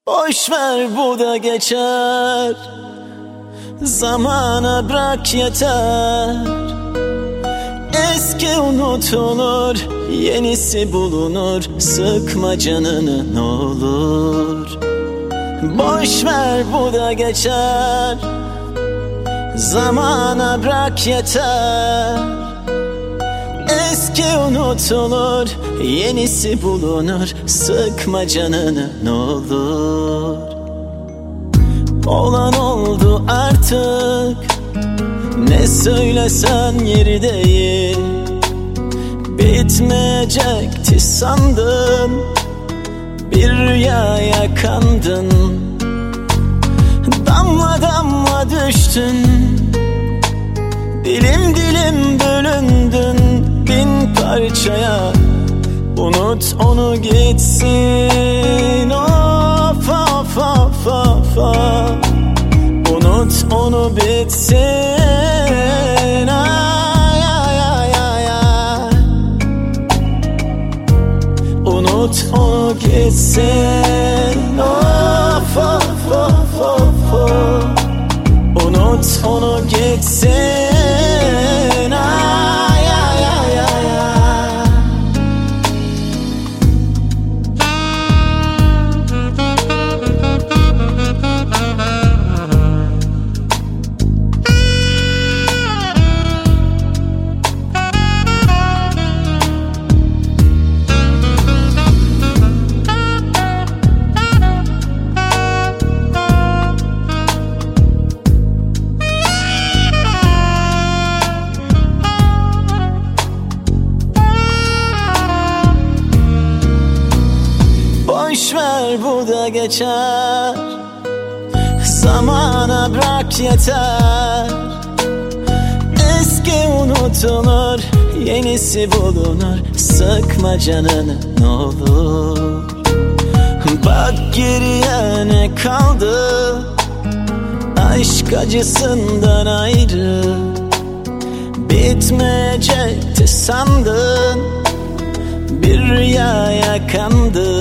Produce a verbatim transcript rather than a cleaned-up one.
Boş ver, bu da geçer. Zamana bırak yeter. Eski unutulur, yenisi bulunur. Sıkma canını ne olur. Boş ver, bu da geçer. Zamana bırak yeter. Eski unutulur, yenisi bulunur. Sıkma canını ne olur. Olan oldu artık, ne söylesen yeri değil. Bitmeyecekti sandın, bir rüyaya kandın. Damla damla düştün, dilim dilim bölündün bin parçaya. Unut onu gitsin, of of of of of. Unut onu bitsin, ay ay ay ay ay. Unut onu gitsin, of of of of of. Unut onu gitsin, ay ay ay ay ay. Boş ver, bu da geçer. Zamana bırak yeter. Eski unutulur, yenisi bulunur. Sıkma canını ne olur. Bak geriye ne kaldı, aşk acısından ayrı. Bitmeyecekti sandın, bir rüyaya kandın.